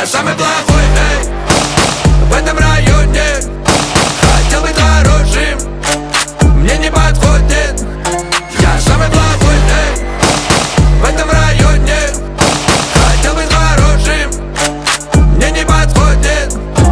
Я самый плохой, эй, в этом районе. Хотел быть хорошим, мне не подходит. Я самый плохой, эй, в этом районе. Хотел быть хорошим, мне не подходит.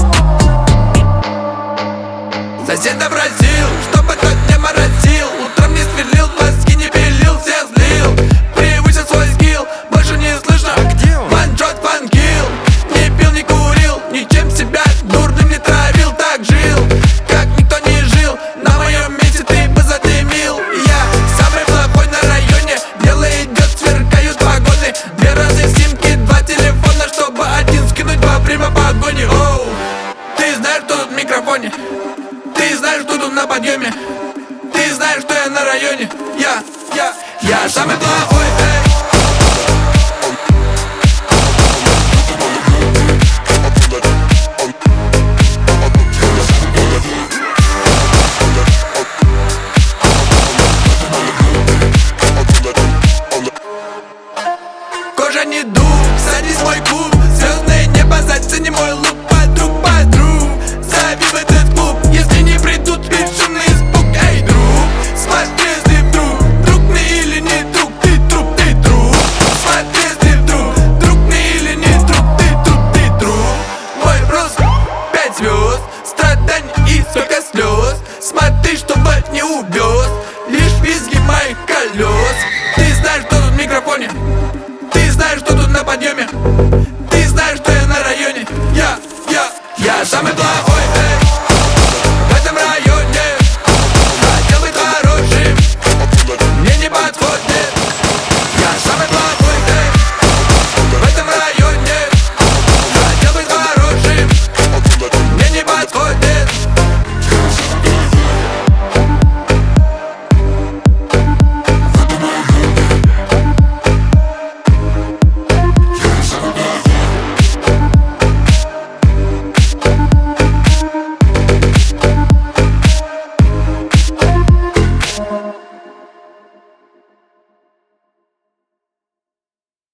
Соседа просил, чтобы тот не морозил. Утром не сверлил, мозги не пилил, всех злил. Превысил свой скилл, больше не слышно. А где он? Ваншот, фанкил. Не пил, не курил, ничем себя дурным не травил. Так жил, как никто не жил. На моем месте ты бы задымил. Я самый плохой на районе. Дело идет, сверкают погоны. 2 раза симки, 2 телефона, чтобы один скинуть во время погони. Оу, ты знаешь, кто тут в микрофоне? Ты знаешь, что тут на подъеме? Ты знаешь, что я на районе? Я самый плохой, эй. Кожа не дуб, садись в мой клуб. Звездное небо, зацени мой лук. Подруг, зови в этот клуб. Если не придут, бесшумный испуг. Эй, друг, смотри, если друг мне или не друг, ты труп. Смотри, если друг мне или не друг, ты труп. Мой рост 5 звезд, страданий и столько слез. Смотри, чтобы не увез лишь визги моих колес. Ты знаешь, что тут в микрофоне? Ты знаешь, что тут на подъеме?